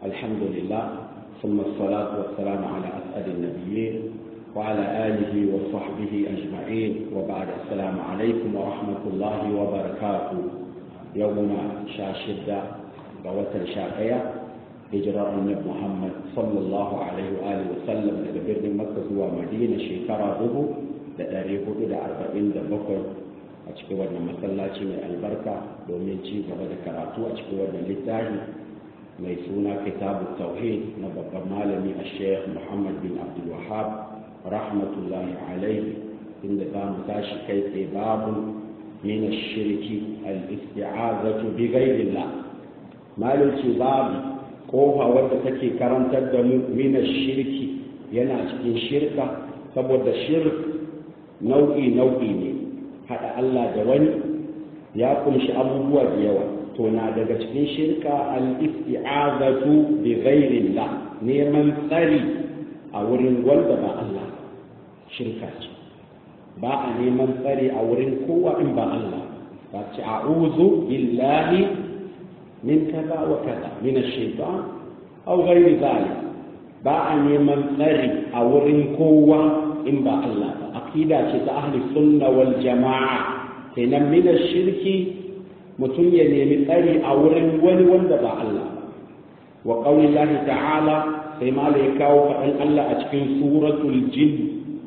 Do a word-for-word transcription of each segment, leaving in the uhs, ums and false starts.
الحمد لله ثم الصلاة والسلام على أسعد النبيين وعلى آله وصحبه أجمعين وبعد السلام عليكم ورحمة الله وبركاته. يوم شاشدة بوتر شاقية هجرة النبي محمد صلى الله عليه وآله وسلم إلى برد مكة ومدينة شكرا ضبو لأريه إلى أربعين دبكر أشكي ودنا مسلاتي من البركة دومينتي وبعد كراتو أشكي ودنا للتاهي ميسونا كتاب التوحيد نبقى مالمي الشيخ محمد بن عبد الوهاب رحمة الله عليه إن ذا متاشي كيف باب من الشرك الاستعاذة بغير الله مالك باب kofa wadda take karantar da mu mina shirki yana cikin shirka saboda shirk nau'i nau'i ne hada Allah da wani ya kumshi abubuwa da yawa to na daga cikin shirka al-isti'azatu bi ghairillah neman tsari a wurin wanda ba Allah shirka ce ba a neman tsari a wurin kowa in ba Allah ba ce a'udhu billahi من كذا وكذا من الشيطان أو غير ذلك باع من قري أو رنكوة إن باع الله عقيدة أهل السنة والجماعة هنا من الشرك متنيا من قري أو رنكوة وإن باع الله وقول الله تعالى فيما ليكاو فإن الله أتكن سورة الجن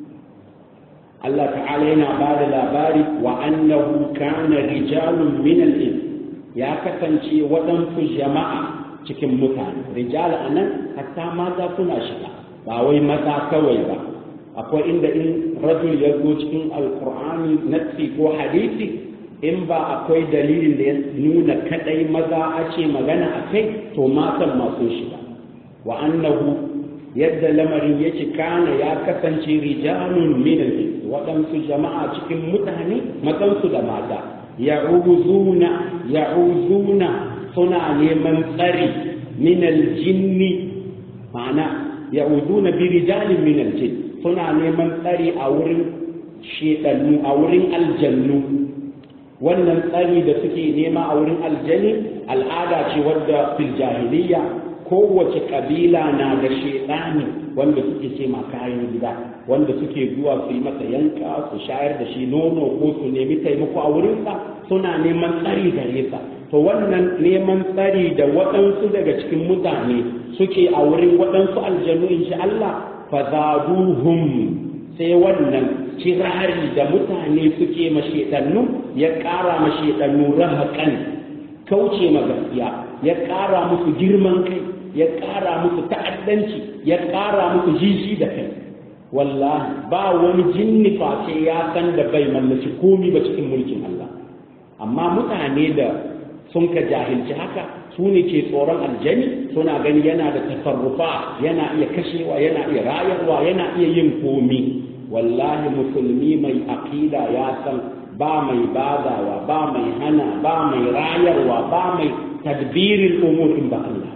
الله تعالى هنا بعد الأباري وأنه كان رجال من الإنس ya kasance waɗansu jama'a cikin mutane rijal a nan hatta mata suna shiga ba wai maza kawai ba akwai inda in rajul ya zo cikin alkur'ani nassi ko hadisi in ba akwai dalilin da ya nuna kadai maza a ce magana a kai to matan masu shiga wa annahu yadda lamarin yake kana ya kasance rijalun min waɗansu jama'a cikin mutane mazansu da mata ya'uduna ya'uduna suna neman tsari min aljinni ma'ana ya'uduna bi rijalin min aljin suna neman tsari a wurin shedannu a wurin aljannu wannan tsari da suke nema a wurin aljani al'ada ce wadda fil jahiliya kowace kabila na da shedani wanda suke ce ma kayan gida wanda suke zuwa su yi masa yanka su shayar da shi nono ko su nemi taimako a wurinsa suna neman tsari gare sa to wannan neman tsari da waɗansu daga cikin mutane suke a wurin waɗansu aljanu insha Allah fazaduhum sai wannan kirari da mutane suke mashedannu ya ƙara mashedannu rahaƙan kauce ma gaskiya ya ƙara musu girman kai ya ƙara musu ta'addanci ya ƙara musu jiji da kai wallahi ba wani jinni face ya san da bai mallaki komi ba cikin mulkin Allah amma mutane da sun ka jahilci haka su ne ke tsoron aljani suna gani yana da tasarrufa yana iya kashewa yana iya rayarwa yana iya yin komi wallahi musulmi mai aqida ya san ba mai badawa ba mai hana ba mai rayarwa ba mai tadbirin umur in ba Allah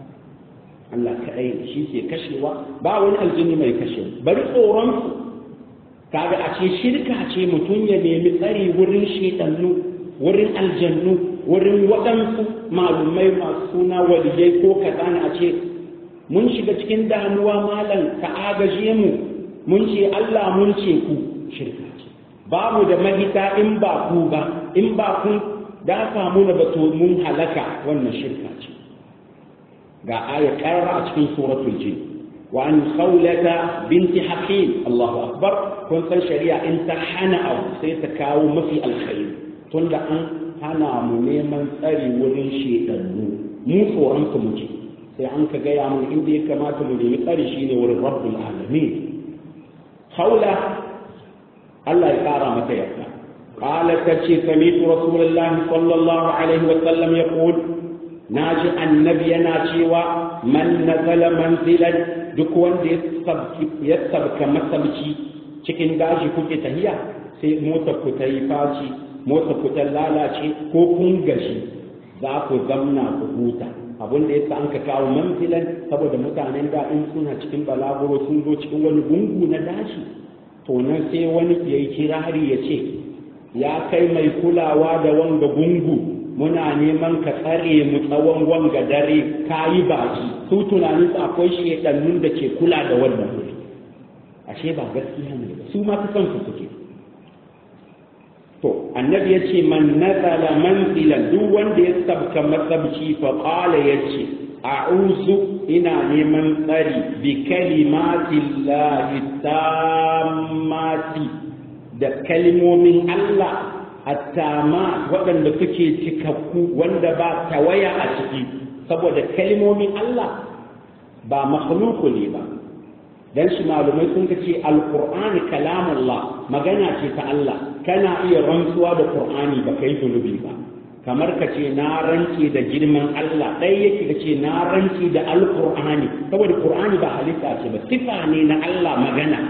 Allah kaɗai shi ke kashewa ba wani aljini mai kashewa bari tsoron kaga a ce shirka ce mutum ya nemi tsari wurin shedannu wurin aljannu wurin waɗansu malumai masu suna waliyai ko kaza a ce mun shiga cikin damuwa malam ka agaje mu mun ce Allah mun ce ku shirka ce babu da mahita in ba ku ba in ba kun da samu na bato mun halaka wannan shirka ce ga aya karara a cikin suratul jin wa an khawlata binti hakim Allahu akbar kun san shari'a in ta hana abu sai ta kawo mafi alkhairi tunda an hana mu neman tsari wurin shedannu mu tsoron su muke sai an ka gaya mun inda ya kamata mu nemi tsari shine wurin rabbul alamin khawla Allah ya kara mata yarda قالت تشي سميت رسول الله صلى الله عليه وسلم يقول ناجي النبي ناجيوا من نزل منزلا duk wanda ya sabka masabci cikin daji kuke tahiya sai motar ku ta yi faci motar ku ta lalace ko kun gashi za ku zamna ku huta abin da yasa an ka kawo manzilan saboda mutanen da in suna cikin balaguro sun zo cikin wani gungu na dashi to nan sai wani ya yi kirari ya ce ya kai mai kulawa da wanga gungu muna neman ka tsare mu tsawon wanga dare kayi baki su tunanin su akwai shedannun da ke kula da wannan wuri ashe ba gaskiya ne ba su ma su san su suke to annabi yace man nazala manzilan duk wanda ya sabka masabci fa qala yace a'udhu ina neman tsari bi kalimatillahi tammati da kalmomin Allah attama waɗanda suke cikakku wanda ba tawaya a ciki saboda kalmomin Allah ba makhluku ne ba dan shi malumai sun ce alqur'ani kalamullah magana ce ta Allah kana iya rantsuwa da qur'ani ba kai zunubi ba kamar ka ce na rance da girman Allah ɗaya yake ka ce na rance da alqur'ani saboda qur'ani ba halitta ce ba sifa ne na Allah magana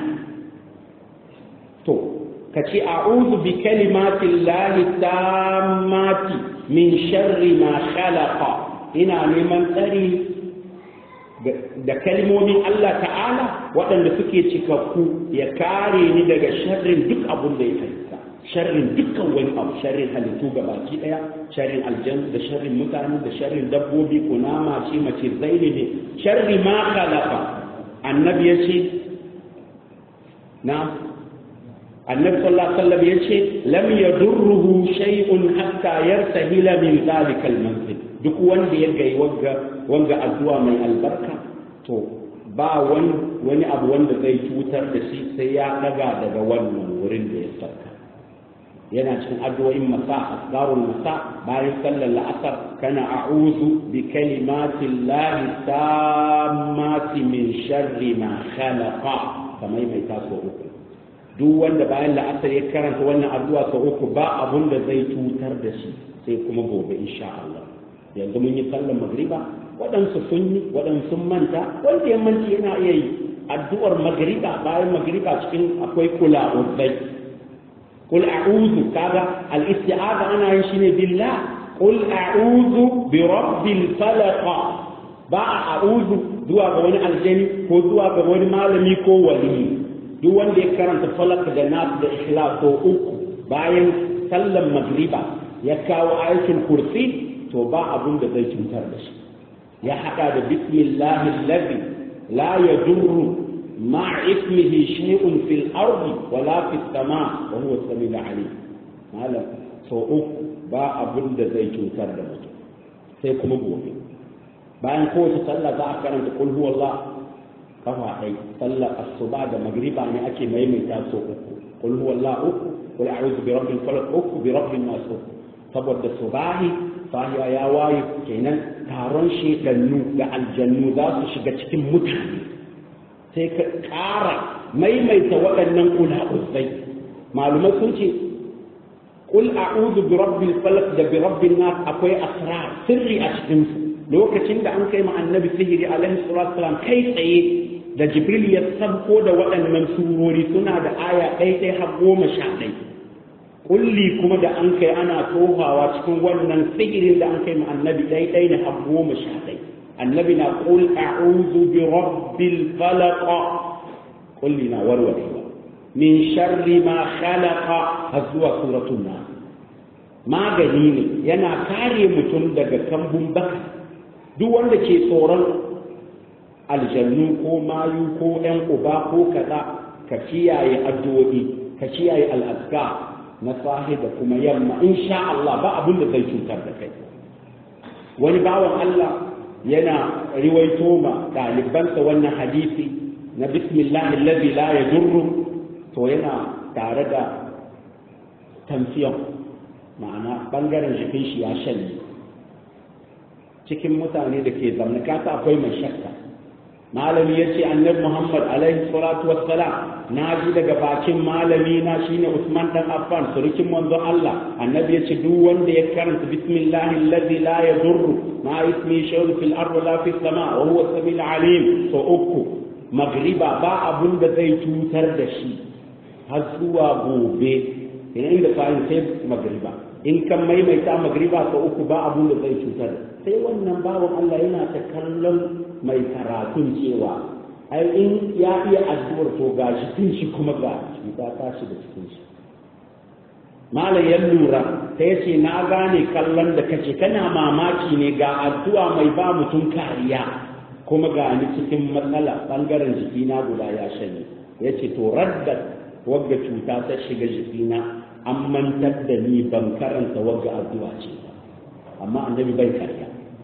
to ka ce a'udhu bi kalimatillahi tammati min sharri ma khalaqa ina neman tsari da kalmomin Allah ta'ala waɗanda suke cikakku ya kare ni daga sharrin duk abun da ya halitta sharrin dukkan wani abu sharrin halittu gabaki daya sharrin aljanna da sharrin mutane da sharrin dabbobi kunama ce mace zaini ne sharri ma khalaqa annabi yace na annabi sallallahu alaihi wasallam yace lam yadurruhu shay'un hatta yartahila min zalika al-manzil duk wanda ya gai wanga wanga addu'a mai albarka to ba wani wani abu wanda zai cutar da shi sai ya daga daga wannan wurin da ya sarka yana cikin addu'o'in masa asgarul masa bayan sallar la'asar kana a'udhu bi kalimatillahi tammati min sharri ma khalaqa kamar mai taso uku duk wanda bayan la'asar ya karanta wannan addu'a sau uku ba abun da zai cutar da shi sai kuma gobe insha Allah yanzu mun yi sallar magriba waɗansu sun yi waɗansu sun manta wanda ya manci yana iya yi addu'ar magriba bayan magriba cikin akwai kula uzai kul a'udhu kaga al-isti'aza ana yin shi ne billah kul a'udhu bi rabbil falaq ba a'udhu zuwa ga wani aljani ko zuwa ga wani malami ko wali duk wanda ya karanta falak da nas da ikhlas ko uku bayan sallar magriba ya kawo ayatul kursi to ba abun da zai cutar da shi ya haɗa da bismillahi allazi la yadurru ma ismihi shay'un fil ardi wala fis sama wa huwa as-sami'ul alim malam so uku ba abun da zai cutar da mutum sai kuma gobe bayan kowace sallah za a karanta qul huwallah kafa ɗai sallar asuba da magriba ne ake maimaita so uku qul huwallah uku qul a'udhu bi rabbil falaq uku bi rabbin nas uku saboda subahi sahiya ya waye kenan taron shedannu da aljannu za su shiga cikin mutane sai ka ƙara maimaita waɗannan kula'uzai malumai sun ce qul a'udhu bi rabbil falaq da bi rabbin nas akwai asrar sirri a cikin su lokacin da an kai ma annabi sihiri alaihi salatu wasalam kai tsaye da jibril ya sabko da waɗannan surori suna da aya ɗaya ɗaya har goma sha ɗaya kulli kuma da an kai ana tohawa cikin wannan sihirin da an kai ma annabi ɗaya ɗaya ne har goma sha ɗaya annabi na qul a'udhu bi rabbil falaq kulli na warwarewa min sharri ma khalaqa har zuwa suratul nas magani ne yana kare mutum daga kambun baka duk wanda ke tsoron aljannu ko mayu ko ɗan uba ko kaza ka kiyaye addu'o'i ka kiyaye al'azka na sahi da kuma yamma insha Allah ba abin da zai cutar da kai wani bawan Allah yana riwaito ma ɗalibansa wannan hadisi na bismillahi allazi la yadurru to yana tare da tansiyon ma'ana bangaren jikin shi ya shanye cikin mutane da ke zamna kasa akwai mai shakka malami ya ce annabi muhammad alaihi salatu wassalam na ji daga bakin malami na shine usman dan affan surukin manzo Allah annabi ya ce duk wanda ya karanta bismillahi allazi la yadurru ma ismi shay'un fil ardi la fis sama wa huwa as-sami'ul alim to uku magriba ba abun da zai cutar da shi har zuwa gobe inda fa'in sai magriba in kan maimaita magriba ko uku ba abun da zai cutar sai wannan bawan Allah yana ta kallon mai karatun cewa ai in ya iya addu'ar to ga shi tun shi kuma ga shi ta tashi da cikin shi malam ya lura ta yace na gane kallon da kace kana mamaki ne ga addu'a mai ba mutum kariya kuma ga ni cikin matsala bangaren jikina guda ya shanye yace to radda wagga cuta ta shiga jikina an mantar da ni ban karanta wagga addu'a ce amma annabi bai kariya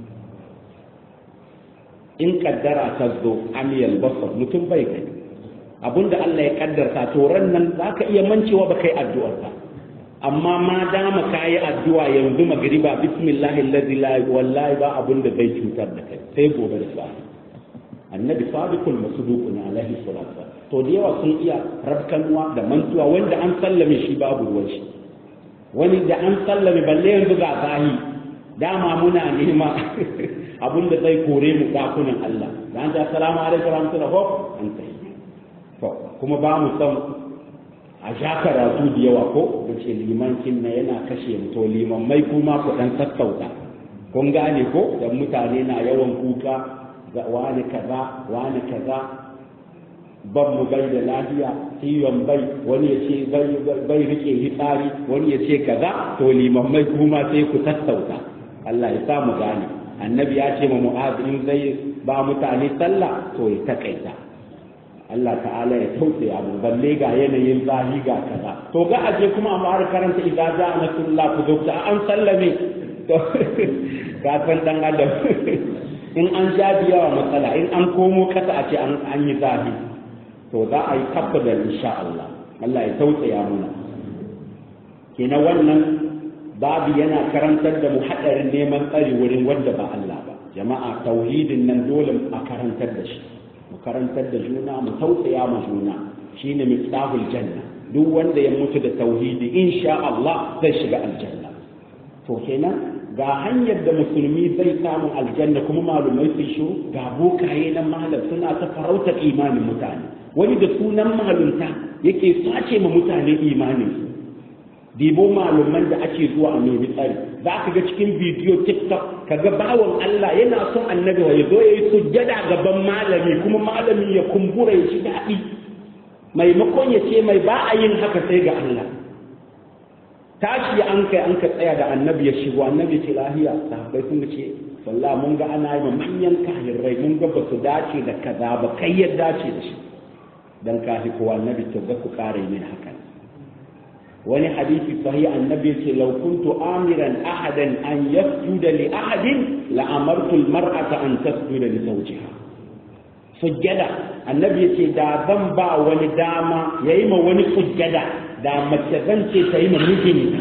in kaddara ta zo amiyal basar mutum bai gani abinda Allah ya kaddarta to ran nan zaka iya mancewa ba kai addu'ar ka amma ma dama kai addu'a yanzu magriba bismillahi allazi la wallahi ba abinda zai cutar da kai sai gobe da sa'a annabi sadiqul masduqun alaihi salatu to da yawa sun iya rabkanwa da mantuwa wanda an sallame shi babu ruwan shi wani da an sallame balle yanzu ga zahi dama muna nema abinda zai kore mu dakunan Allah da an ta assalamu alaikum warahmatullahi wabarakatuh an tayi to kuma ba mu san a ja karatu da yawa ko da ce limancin na yana kashe mu to liman mai kuma ku dan sassauta kun gane ko dan mutane na yawan kuka wani kaza wani kaza ban mu bai da lafiya ciwon bai wani ya ce bai rike hitsari wani ya ce kaza to liman mai kuma sai ku sassauta Allah ya sa mu gane annabi ya ce ma mu'az in zai ba mutane sallah to ya takaita Allah ta'ala ya tausaya mu balle ga yanayin zahi ga kaza to ga aje kuma a fara karanta idza ja'a nasrullah ku dokta an sallame to ka san dan adam in an jabiya wa matsala in an komo kasa a ce an yi zahi to za a yi tabbata insha Allah Allah ya tausaya muna kenan wannan babu yana karantar da mu hadarin neman tsari wurin wanda ba Allah ba jama'a tauhidin nan dole a karantar da shi mu karantar da juna mu tausaya ma juna shine miftahul janna duk wanda ya mutu da tauhidi insha Allah zai shiga aljanna to kenan ga hanyar da musulmi zai samu aljanna kuma malumai su shi ga bokaye na malam suna ta farautar imanin mutane wani da sunan malunta yake sace ma mutane imanin su dibo malaman da ake zuwa a nemi tsari za ka ga cikin bidiyo tiktok ka ga bawan Allah yana son annabi wa ya zo ya yi sujjada gaban malami kuma malami ya kumbura ya ci daɗi maimakon ya ce mai ba a yin haka sai ga Allah tashi an kai an ka tsaya da annabi ya shigo annabi ce lahiya sahabbai sun ce wallah mun ga ana yi manyan kahirrai mun ga ba su dace da kaza ba kai ya dace da shi dan kafi ko annabi to ga ku kare min haka wani hadisi sahih annabi ce law kuntu amiran ahadan an yasjuda li ahadin la amartu al mar'ata an tasjuda li zawjiha sujjada annabi ce da zan ba wani dama yayi ma wani sujjada da mace zan ce ta yi ma mijinta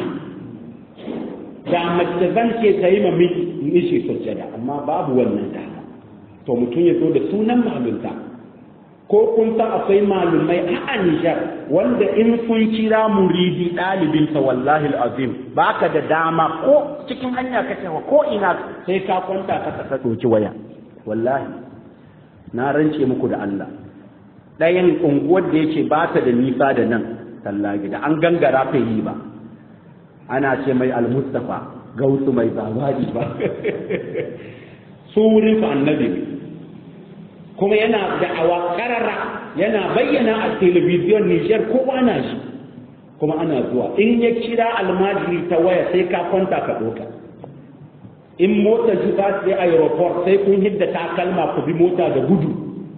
da mace zan ce ta yi ma miji sujjada amma babu wannan dama to mutum ya zo da sunan malunta ko kun san akwai malumai a Nijar wanda in sun kira muridi ɗalibinsa wallahi al'azim baka da dama ko cikin hanya ka cewa ko ina sai ka kwanta ka ka ɗauki waya wallahi na rance muku da Allah ɗayan unguwar da yake ba ta da nisa da nan tallagi da an gangara ta yi ba ana ce mai al-mustafa gausu mai babadi ba su wurin su annabi kuma yana da'awa karara yana bayyana a telebijin Nijar kowa na shi kuma ana zuwa in ya kira almajiri ta waya sai ka kwanta ka ɗauka in mota ji za su yi aeroport sai kun hidda takalma ku bi mota da gudu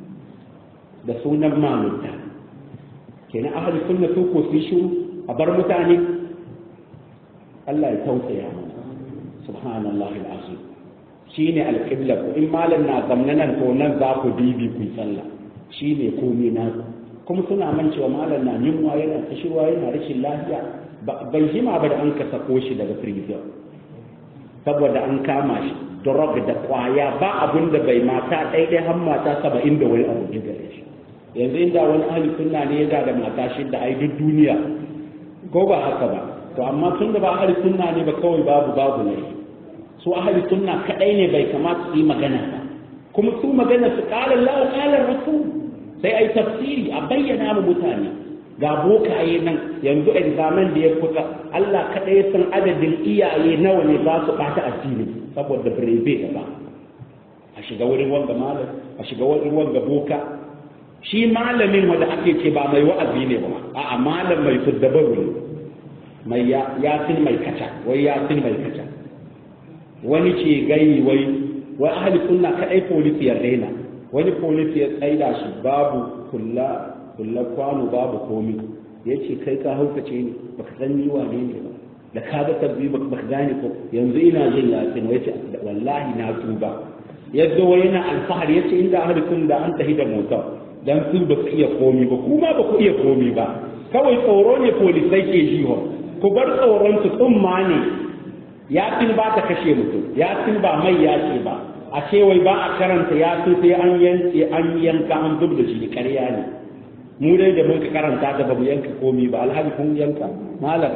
da sunan mamunta kenan ahli sunna su ko su shiru a bar mutane Allah ya tausaya mana subhanallahi alazim shine alqibla ko in malam na zamnanan to nan za ku bibi ku sallah shine komai na kuma suna man cewa malam na yunwa yana tashirwa yana rashin lafiya bai jima ba da an ka sako shi daga prison saboda an kama shi drug da kwaya ba abun da bai mata daidai har mata saba'in da wani abu da gare shi yanzu inda wani ahli sunna ne ya da mata shi da ai duk duniya ko ba haka ba to amma tun da ba ahli sunna ne ba kawai babu babu ne su ahli sunna kadai ne bai kamata su yi magana ba kuma su magana su qala Allah qala Rasul sai ai tafsiri a bayyana mu mutane ga bokaye nan yanzu examen da ya kusa Allah kadai san adadin iyaye nawa ne za su bata addini saboda birebe da ba a shiga wurin wanga malam a shiga wurin wanga boka shi malamin wanda ake ce ba mai wa'azi ne ba a'a malam mai tuddabaru ne mai yasin mai kaca wai yasin mai kaca wani ce gai wai wai ahli sunna kadai polisi ya raina wani polisi ya tsaida shi babu kulla kulla kwano babu komi yace kai ka haukace ni baka san ni wane ne ba da ka ga tabbi baka gane ko yanzu ina jin yasin wai ce wallahi na tuba yadda wai yana alfahari yace inda ahli sunna an tahi da motar dan su ba su iya komi ba kuma ba ku iya komi ba kawai tsoro ne polisai ke jiho ku bar tsoron su tsumma ne yasin ba ta kashe mutum yasin ba mai yace ba a ce wai ba a karanta yasin sai an yanke an yanka an zub da shi ƙarya ne mu dai da mun ka karanta da bamu yanka komi ba alhaji kun yanka malam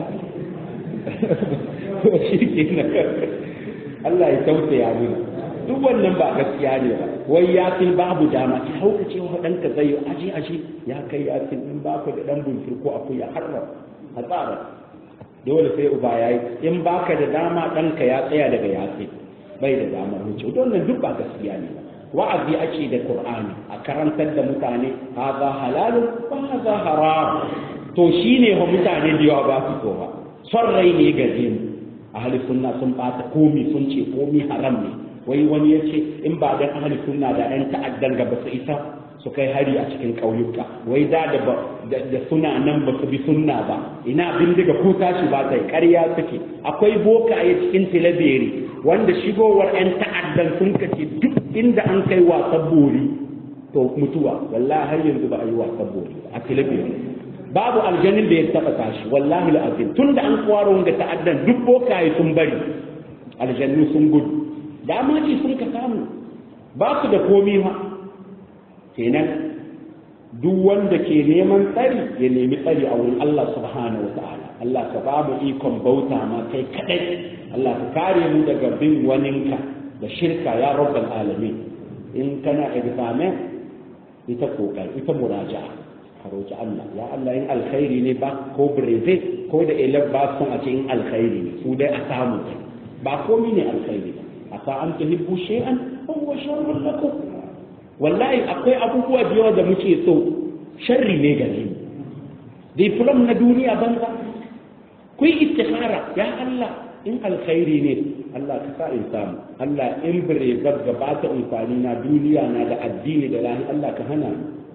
shi ke Allah ya tausaya mana duk wannan ba gaskiya ne ba wai yasin babu dama ki hauka cewa ɗanka zai yi aje aje ya kai yasin in ba ka da ɗan buntur ko akuya harra a tsara dole sai uba yayi in baka da dama ɗanka ya tsaya daga yasin bai da dama wuce wannan duk ba gaskiya ne ba wa'azi ake da qur'ani a karantar da mutane haza halalun wa haza haram to shine fa mutane da yawa ba su so ba son rai ne gaje mu ahli sunna sun bata komi sun ce komi haram ne wai wani ya ce in ba dan ahli sunna da ɗan ta'addan ga ba su isa su kai hari a cikin ƙauyuka wai da da suna nan ba su bi sunna ba ina bindiga ko tashi ba sai ƙarya suke akwai bokaye cikin tilaberi wanda shigowar ƴan ta'addan sun kace duk inda an kai wasan bori to mutuwa wallahi har yanzu ba a yi wasan bori a tilaberi babu aljanin da ya taɓa tashi wallahi al'azim tunda an kwaro wanga ta'addan duk bokaye sun bari aljannu sun gudu dama ce sun ka samu ba su da komi ma kenan duk wanda ke neman tsari ya nemi tsari a wurin Allah subhanahu wata'ala Allah ka ba mu ikon bauta ma kai kadai Allah ka kare mu daga bin waninka da shirka ya rabbal alamin in kana examen ita kokari ita muraja'a ka roki Allah ya Allah in alkhairi ne ba ko breve ko da elab ba sun a ce in alkhairi ne su dai a samu ba komai ne alkhairi ba asa an tuhibbu shay'an huwa sharrun lakum wallahi akwai abubuwa da yawa da muke so sharri ne gare mu diplom na duniya banza ku yi istikhara ya Allah in alkhairi ne Allah ka sa in samu Allah in bare gaba ta amfani na duniya na da addini da lahi Allah ka hana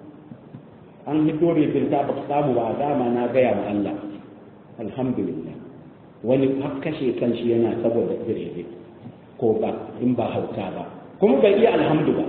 an hiddo rebinta ba ka samu ba dama na gaya ma Allah alhamdulillah wani kashe kanshi yana saboda birebe ko ba in ba hauka ba kuma bai iya alhamdu ba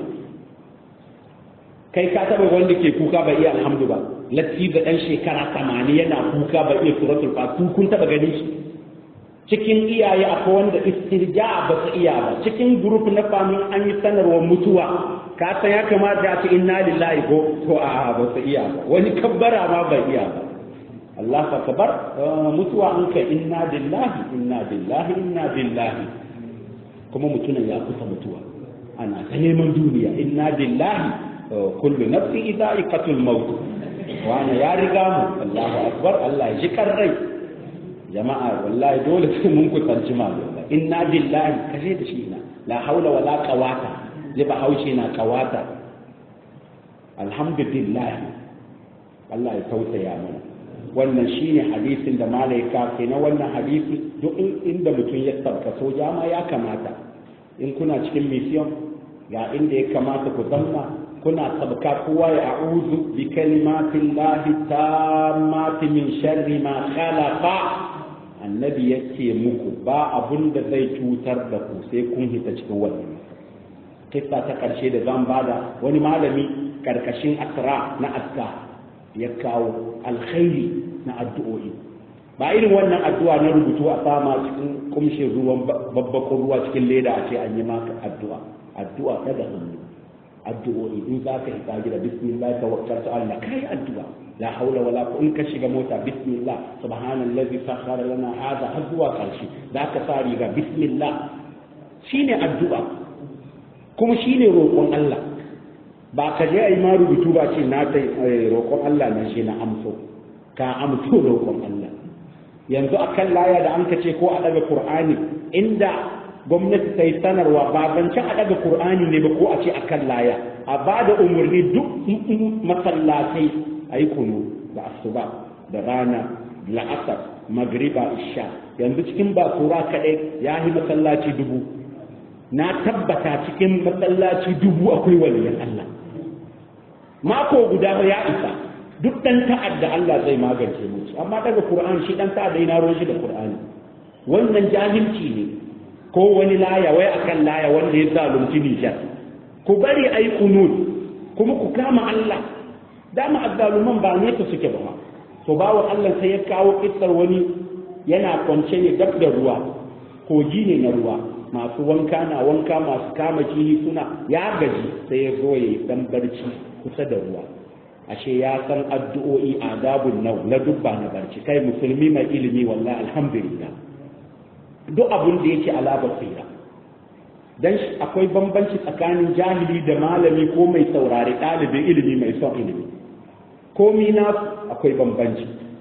kai ka taba wanda ke kuka bai iya alhamdu ba latti da dan shekara tamanin yana kuka bai iya suratul fatiha kun taba ganin shi cikin iyaye akwai wanda istirja ba su iya ba cikin group na famin an yi sanarwar mutuwa ka san ya kamata a ce inna lillahi ko to a ba su iya ba wani kabbara ma bai iya ba Allah akbar mutuwa an kai inna lillahi inna lillahi inna lillahi kuma mutumin ya kusa mutuwa ana ta neman duniya inna lillahi kullu nafsin idaiqatul maut wana ya riga mu Allahu akbar Allah ya ji karrai jama'a wallahi dole sai mun kusanci ma inna lillahi kaje da shi na la haula wala quwata zai ba haushe na qawata alhamdulillah Allah ya tausaya mana wannan shine hadisin da malaika ke na wannan hadisi duk inda mutum ya tabbato jama ya kamata in kuna cikin mission ga inda ya kamata ku zanna kuna sabka kowa ya a'udhu bi kalimatin lahi tammati min sharri ma khalaqa annabi yace muku ba abun da zai cutar da ku sai kun hita cikin wannan kissa ta karshe da zan bada wani malami karkashin asra na aska ya kawo alkhairi na addu'o'i ba irin wannan addu'a na rubutu a sama cikin kumshin ruwan babbakon ruwa cikin leda a ce an yi maka addu'a addu'a ta da hannu addu'o'i in za ka isa gida bismillah tawakkaltu Allah kai addu'a la haula wala quwwata in ka shiga mota bismillah subhanallazi sakhkhara lana hadha har zuwa karshe za ka sa riga bismillah shine addu'a kuma shine roƙon Allah ba ka je ai ma rubutu ba ce na ta roƙon Allah na shi na amso ka amso roƙon Allah yanzu akan laya da an ka ce ko a daga Qur'ani inda gwamnati ta yi sanarwa ba zancen a daga Qur'ani ne ba ko a ce akan laya a ba da umarni duk masallatai a yi kunu da asuba da rana la'asar magriba isha yanzu cikin bakura kaɗai ya yi masallaci dubu na tabbata cikin masallaci dubu akwai waliyan Allah mako guda ya isa duk dan ta'adda Allah zai magance musu amma daga Qur'an shi dan ta'adda yana ruwan shi da Qur'ani wannan jahilci ne ko wani laya wai akan laya wanda ya zalunci Nijar ku bari ayi kunut kuma ku kama Allah dama azzaluman ba ne suke ba to bawo Allah sai ya kawo kissar wani yana kwance ne dab da ruwa kogi ne na ruwa masu wanka na wanka masu kama kihi suna ya gaji sai ya zo ya dan barci kusa da ruwa ashe ya san addu'o'i adabun nau na dubba na barci kai musulmi mai ilimi wallahi alhamdulillah duk abun da yake ala basira dan akwai bambanci tsakanin jahili da malami ko mai saurare ɗalibin ilimi mai son ilimi komi na akwai bambanci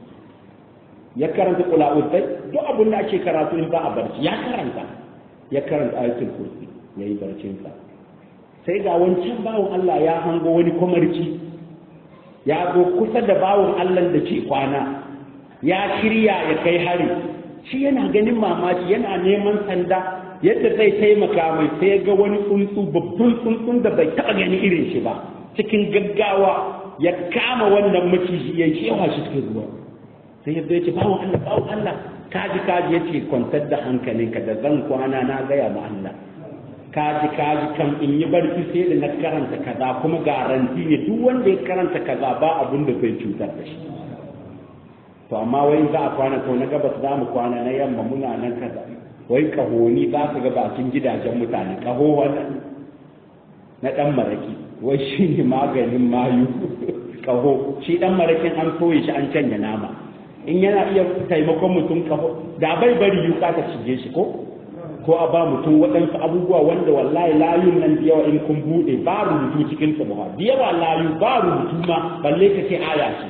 ya karanta kula'utai duk abun da ake karatu in za a barci ya karanta ya karanta ayatul kursi yayi barcinsa sai ga wancan bawon Allah ya hango wani kwamarci ya zo kusa da bawon Allah da ke kwana ya shirya ya kai hari shi yana ganin mamaki yana neman sanda yadda zai taimaka mai sai ga wani tsuntsu babban tsuntsun da bai taɓa gani irin shi ba cikin gaggawa ya kama wannan maciji ya shewa shi cikin ruwa sai ya zai ce bawon Allah bawon Allah kaji kaji ya ce kwantar da hankalinka da zan kwana na gaya ma Allah kaji kaji kan in yi barci sai da na karanta kaza kuma garanti ne duk wanda ya karanta kaza ba abun da zai cutar da shi to amma wai za a kwana to na gabas za mu kwana na yamma muna nan kaza wai kahoni za su ga bakin gidajen mutane kaho wannan na dan maraki wai shi ne maganin mayu kaho shi dan marakin an soye shi an canja nama in yana iya taimakon mutum kaho da bai bari yuka ta shige shi ko ko a ba mutum waɗansu abubuwa wanda wallahi layun nan da yawa in kun buɗe ba rubutu cikin su ba da yawa layu ba rubutu ma balle ka ce aya ce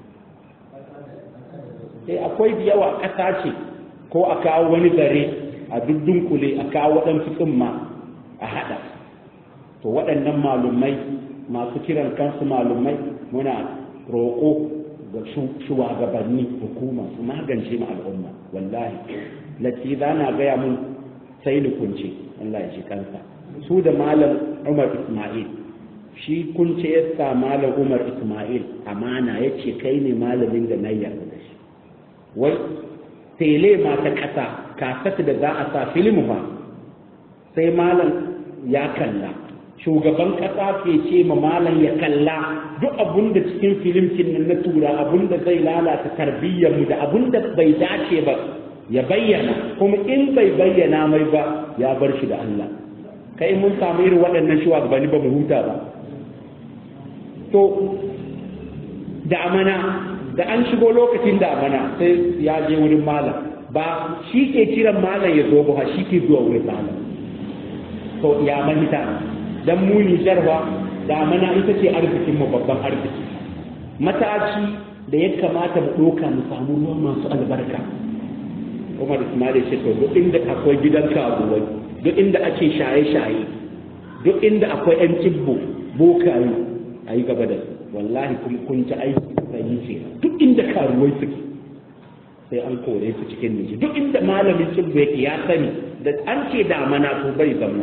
sai akwai da yawa ƙasa ce ko a kawo wani zare a dunkule a kawo waɗansu tsumma a haɗa to waɗannan malumai masu kiran kansu malumai muna roƙo ga shugabanni hukuma su magance mu al'umma wallahi lati za na gaya mun sai ni kunce Allah ya ji kansa su da malam Umar Ismail shi kunce ya sa malam Umar Ismail amana yace kai ne malamin da na yarda da shi wai tele ma ta kasa kasat da za a sa film ba sai malam ya kalla shugaban kasa ke ce ma malam ya kalla duk abun da cikin filimkin nan na tura abun da zai lalata tarbiyyar mu da abun da bai dace ba ya bayyana kuma in bai bayyana mai ba ya bar shi da Allah kai mun samu irin waɗannan shugabanni ba mu huta ba to damana da an shigo lokacin damana sai ya je wurin malam ba shi ke kiran malam ya zo ba shi ke zuwa wurin malam to ya mahita dan mu ni jarwa damana ita ce arzikin mu babban arziki mataci da ya kamata mu ɗauka mu samu ruwa masu albarka Umar Ismail ya ce to duk inda akwai gidan karuwai duk inda ake shaye-shaye duk inda akwai ƴan cibbo bokaye a yi gaba da su wallahi kuma kun ci aiki sai ce duk inda karuwai suke sai an kore su cikin niji duk inda malamin cibbo yake ya sani da an ce damana to bai zamna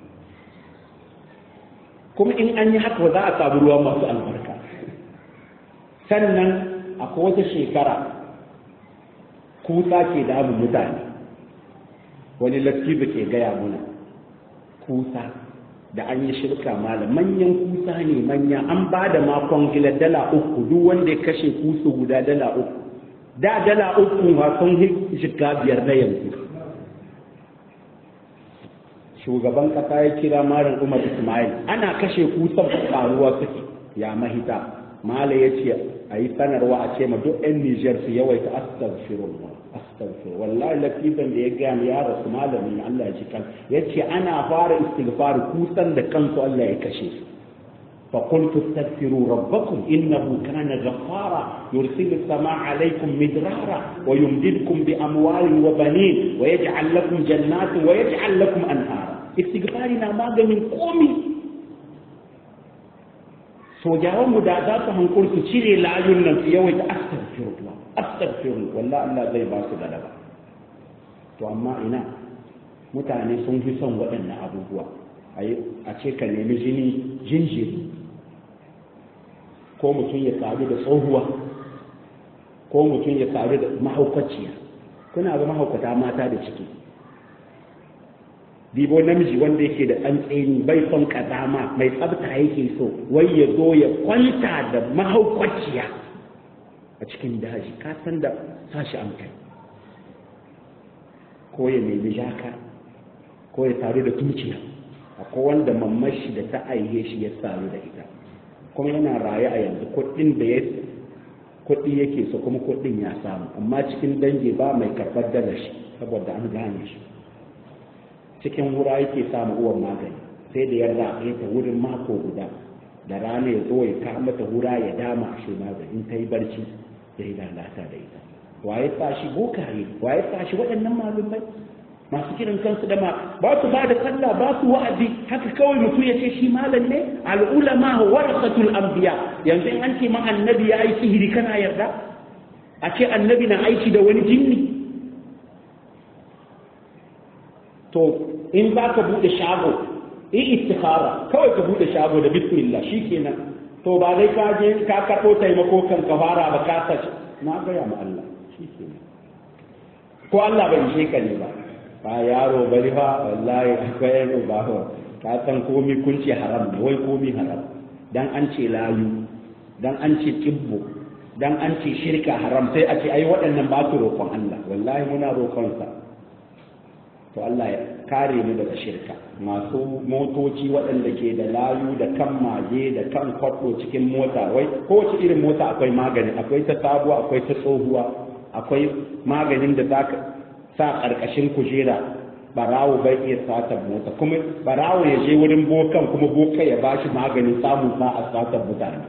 kuma in an yi haka za a samu ruwa masu albarka sannan akwai wata shekara kusa ke damun mutane wani lattiba ke gaya muna kusa da an yi shirka malam manyan kusa ne manya an ba da makon gila dala uku duk wanda ya kashe kusu guda dala uku da dala uku ma sun shiga biyar na yanzu shugaban kasa ya kira malam Umar Ismail ana kashe kusan karuwa suke ya mahita mala ya ce a yi sanarwa a ce ma duk 'yan Nijar su yawaita astaghfirullah astaghfir wallahi lafifan da ya gaya ya rasu malamin Allah ya ci kan ya ce ana fara istighfar kusan da kansu Allah ya kashe su fa qultu astaghfiru rabbakum innahu kana ghaffara yursilu as-samaa'a 'alaykum midrara wa yumdidkum bi amwalin wa banin wa yaj'al lakum jannatin wa yaj'al lakum anhara istighfari na maganin komi sojawan mu da za su hankul su cire layun nan su yawaita astaghfir astaghfirullah astaghfirullah wallahi Allah zai ba su galaba to amma ina mutane sun fi son waɗannan abubuwa a ce ka nemi jini jinjiri ko mutum ya sadu da tsohuwa ko mutum ya sadu da mahaukaciya kuna ga mahaukata mata da ciki bibo namiji wanda yake da tsantseni bai son kazama mai tsabta yake so wai ya zo ya kwanta da mahaukaciya a cikin daji ka san da sashi an kai ko ya nemi jaka ko ya taru da tuciya akwai wanda mamashi da ta aihe shi ya taru da ita kuma yana raye a yanzu kuɗin da ya kuɗi yake so kuma kuɗin ya samu amma cikin dangi ba mai karɓar dalar shi saboda an gane shi cikin wura yake samu uwan magani sai da yarda a ta wurin mako guda da rana ya zo ya kama ta hura ya dama a shi magani in ta yi barci ya yi lalata da ita waye tashi bokaye waye tashi waɗannan malumai masu kiran kansu da ma ba su ba da sallah ba su wa'azi haka kawai mutum ya ce shi malam ne al'ulama warasatul anbiya yanzu in an ce ma annabi ya yi sihiri kana yarda a ce annabi na aiki da wani jinni to in ba ka bude shago in istikhara kawai ka bude shago da bismillah shikenan to ba dai ka je ka karɓo taimako kan ka fara ba ka sace na gaya ma Allah shikenan ko Allah bai ishe ka ne ba ba yaro bari fa wallahi akwai yaro ba ho ka san komi kunci haram ne wai komi haram dan an ce layu dan an ce kibbo dan an ce shirka haram sai a ce ai waɗannan ba su roƙon Allah wallahi muna roƙon sa to Allah ya kare mu daga shirka masu motoci waɗanda ke da layu da kan maje da kan kwaɗo cikin mota wai kowace irin mota akwai magani akwai ta sabuwa akwai ta tsohuwa akwai maganin da zaka sa ƙarƙashin kujera barawo bai iya satar mota kuma barawo ya je wurin bokan kuma boka ya ba shi maganin samun sa a satar mutane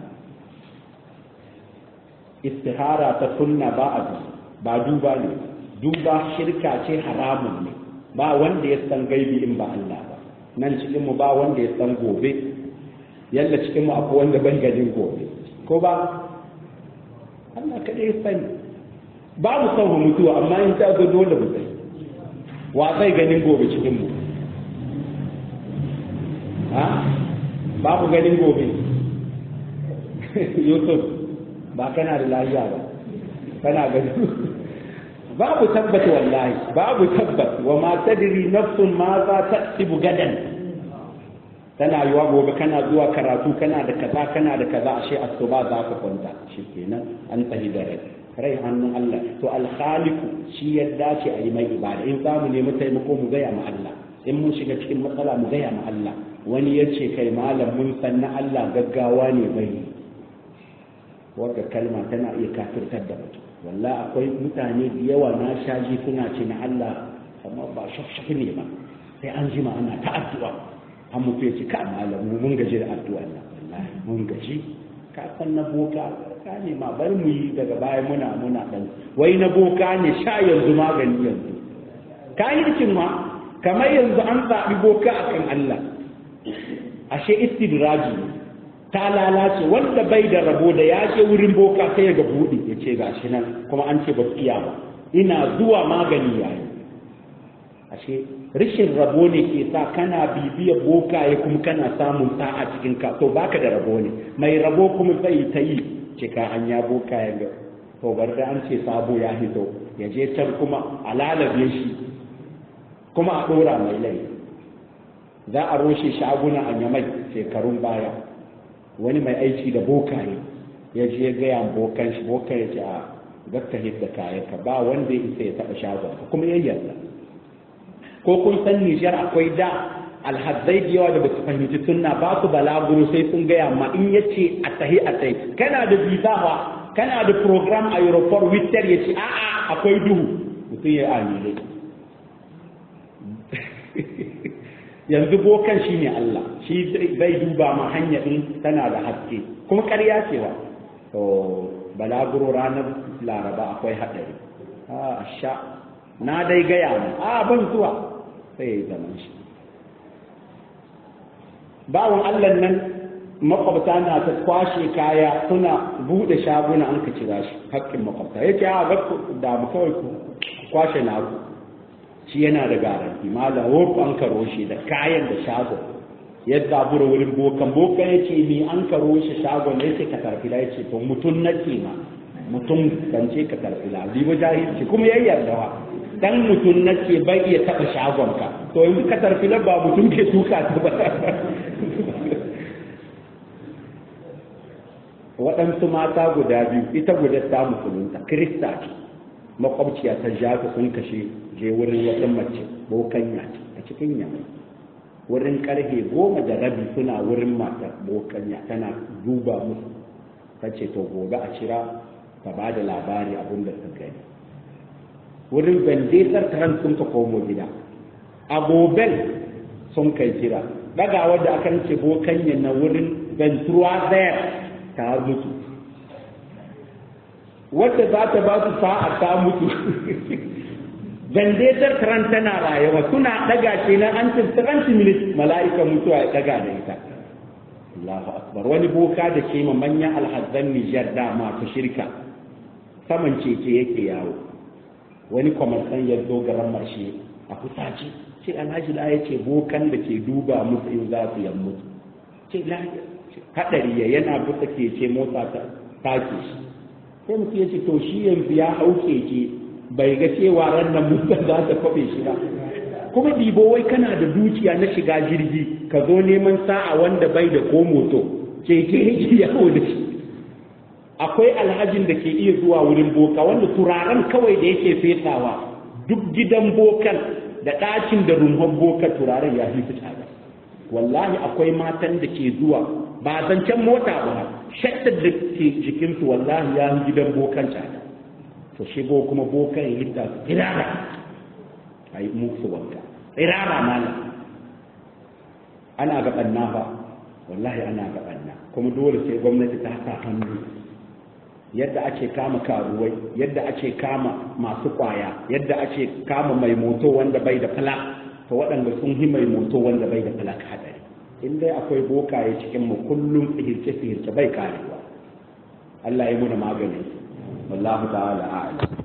istihara ta sunna ba a ba duba ne duba shirka ce haramun ne ba wanda ya san gaibi in ba Allah ba nan cikin mu ba wanda ya san gobe yalla cikin mu akwai wanda ban gajin gobe ko ba Allah kadai ya sani ba mu san mutuwa amma in ta zo dole mu sai wa zai ganin gobe cikin mu ha ba ku ganin gobe Yusuf ba kana da lafiya ba kana ganin babu tabbata wallahi babu tabbat wa ma tadri nafsun ma za ta tsibu gadan tana yiwa gobe kana zuwa karatu kana da kaza kana da kaza ashe asuba za ka kwanta shikenan an tahi da rai rai hannun Allah to al-khaliqu shi ya dace a yi mai ibada in za mu nemi taimako mu gaya ma Allah in mun shiga cikin matsala mu gaya ma Allah wani ya ce kai malam mun san na Allah gaggawa ne bai wanda kalma tana iya kafirtar da mutum wallahi akwai mutane da yawa na shaji suna ce na Allah amma ba shafshafi ne ba sai an jima ana ta addu'a an mutu ya ce ka malamu mun gaji da addu'a na wallahi mun gaji ka san na boka ka ne ma bar mu yi daga baya muna muna dan wai na boka ne sha yanzu magani yanzu ka yi cikin ma kamar yanzu an zaɓi boka akan Allah ashe istidraji ne ta lalace wanda bai da rabo da ya je wurin boka sai ya ga buɗe ya ce ga shi nan kuma an ce ba su iya ba ina zuwa magani yayi ashe rashin rabo ne ke sa kana bibiyar boka ya kuma kana samun sa'a cikin ka to baka da rabo ne mai rabo kuma sai ta yi cika an ya boka ya ga to bar da an ce sabo ya hito ya je can kuma a lalabe shi kuma a ɗora mai laifi za a roshe shaguna a yamai shekarun baya wani mai aiki da bokaye ya je ya gaya bokan shi bokan ya ce a gakka hidda kayanka ba wanda ya isa ya taɓa shagon kuma ya yarda ko kun san Nijar akwai da alhazzai da yawa da ba su fahimci sunna ba su balaguro sai sun gaya ma in ya ce a tahi a tahi kana da visa ba kana da program a aeroport witter ya ce a'a akwai duhu mutum ya amile yanzu bokan shi ne Allah shi zai duba ma hanya din tana da haske kuma ƙarya ce ba to balaguro ranar laraba akwai haɗari a sha na dai gaya mu a ban zuwa sai ya zama shi bawon Allah nan makwabta na ta kwashe kaya suna bude shaguna an ka cira shi haƙƙin makwabta ya ce a ga da mu kawai ku kwashe na ku shi yana da garanti malam wurf an karo shi da kayan da shagon ya zabura wurin bokan bokan ya ce ni an karo shi shagon ya ce ka tarfila ya ce to mutum na ce ma mutum kan ce ka tarfila liba jahilci kuma ya yarda wa dan mutum na ce bai iya taɓa shagon ka to yanzu ka tarfila ba mutum ke tuka ta ba waɗansu mata guda biyu ita guda ta musulunta kirista ce makwabciya ta ja ta sun kashe je wurin wata mace bokanya ce a cikin yamma wurin karfe goma da rabi suna wurin matar bokanya tana duba musu ta ce to gobe a cira ta ba da labari abin da ta gani wurin vendesar taron sun ka komo gida a goben sun kai kira daga wadda aka ce bokanya na wurin ventura zayar ta mutu wadda za ta ba su sa'a ta mutu vendesar taron tana rayuwa suna daga ce na an ce thirty minutes mala'ika mutuwa ya daga da ita Allahu akbar wani boka da ke ma manyan alhazzan Nijar da masu shirka saman cece yake yawo wani kwamarsan ya zo garan marshe a kusace ce alhaji da ya ce bokan da ke duba musu in za su yan mutu ce hadari ya yana buta ke ce motsa ta take shi sai mutum ya ce to shi yanzu ya hau keke bai ga cewa ran nan mutum za ta kwabe shi ba kuma dibo wai kana da dukiya na shiga jirgi ka zo neman sa'a wanda bai da ko moto keke yake yawo da shi akwai alhajin da ke iya zuwa wurin boka wanda turaren kawai da yake fesawa duk gidan bokan da ɗakin da rumhon boka turaren ya fi fita da wallahi akwai matan da ke zuwa ba zancen mota ba shaddar da ke jikinsu wallahi ya yi gidan bokan tsada to shi bo kuma bokan ya hidda su irara a yi musu wanka irara mana ana ga ɓanna ba wallahi ana ga ɓanna kuma dole sai gwamnati ta sa hannu yadda ake kama karuwai yadda ake kama masu kwaya yadda ake kama mai moto wanda bai da falak to waɗanda sun yi mai moto wanda bai da falak hadari in dai akwai bokaye cikin mu kullum sihirce sihirce bai karewa Allah ya muna maganin wallahu ta'ala a'lam